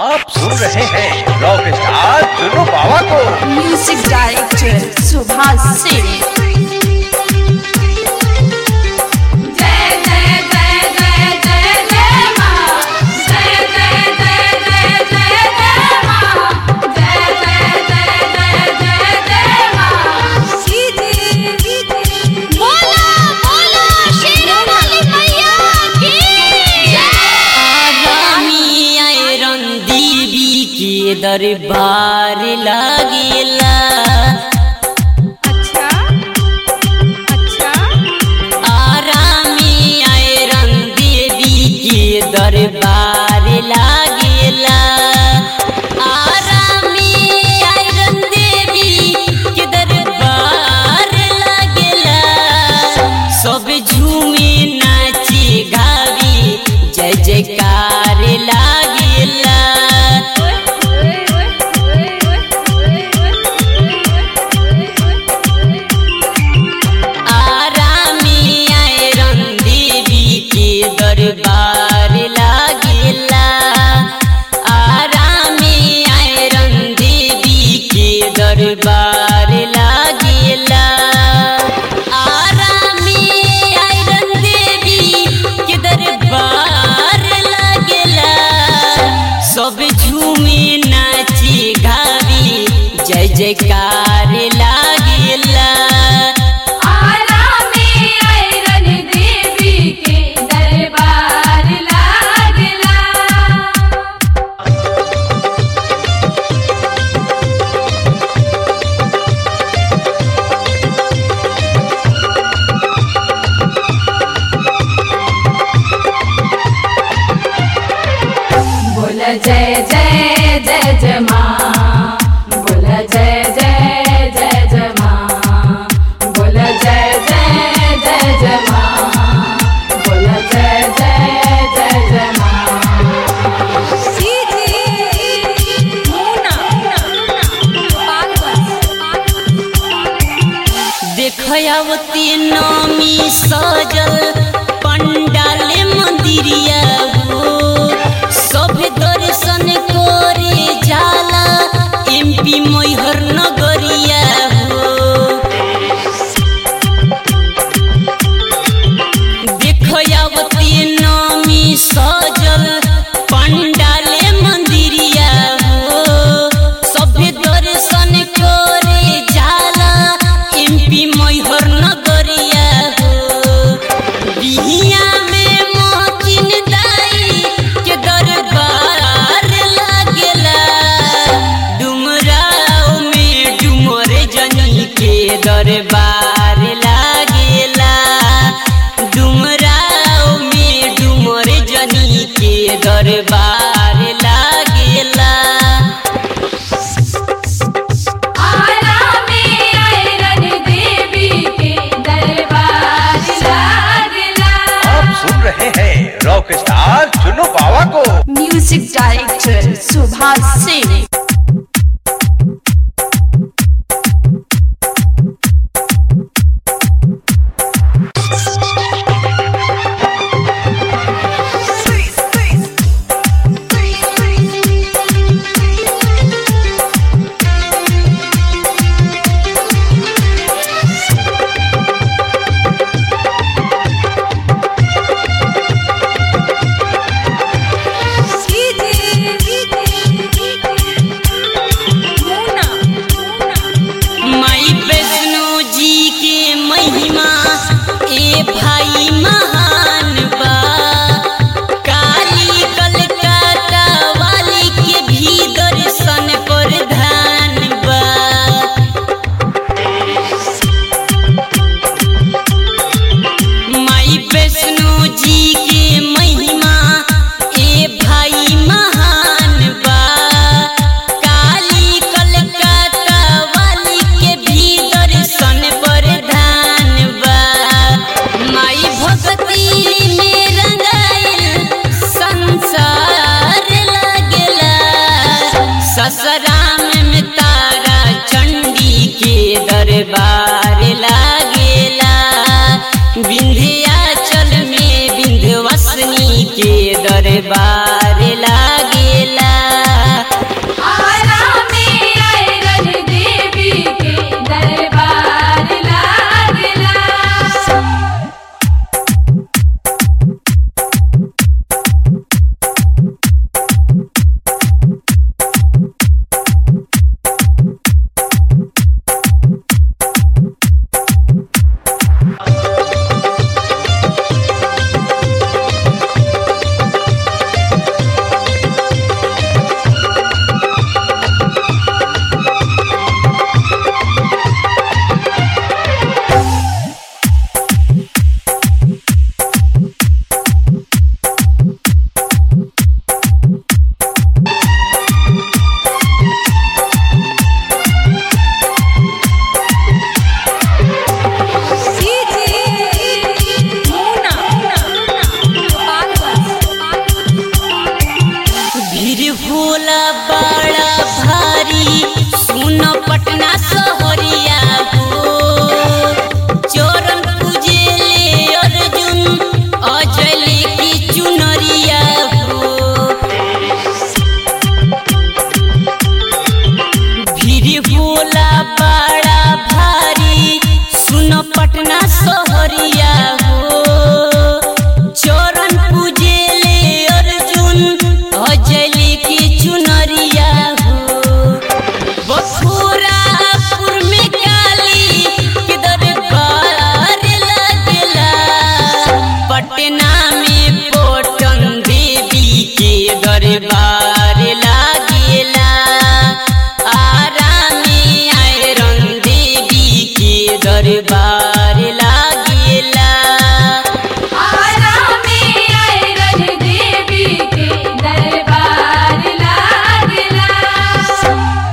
आप सुन रहे हैं रॉक स्टार चुन्नू बाबा को। Music director Subhash Singh. दरबार लागेला। अच्छा अच्छा आरामी आयरन देवी के दरबार लागेला। आरामी आयरन देवी के दरबार लागेला। सब झूमे नाची गावी जय जयकार लागेला। दरबार लागेला। आरामी आयरन देवी के दरबार लागेला। आरामी आयरन देवी के दरबार लागेला। सब झूमे नाची गावी जय जयकार लागेला। जय जय जय जय माँ, बोल जय जय जय जय माँ, बोल जय जय जय जय माँ, बोल जय जय जय जय माँ। देखयावती नामी सजल पंडाल मंदिरिया सब दर्शन करे जाला एमपी मैहर नगरिया हो। देखयावती नामी सजल पंडाल मंदिरिया हो सब दर्शन करे जाला एमपी मैहर नगरिया हो। बिहिया में मोहकिन दाई के दरबार लागेला। डुमराव में डुमर जनी के दरबार लागेला। डुमराव में डुमर जनी के दरबार लागेला। सुन रहे हैं रॉक स्टार चुन्नू बाबा को। Music director Subhash Singh. दरबार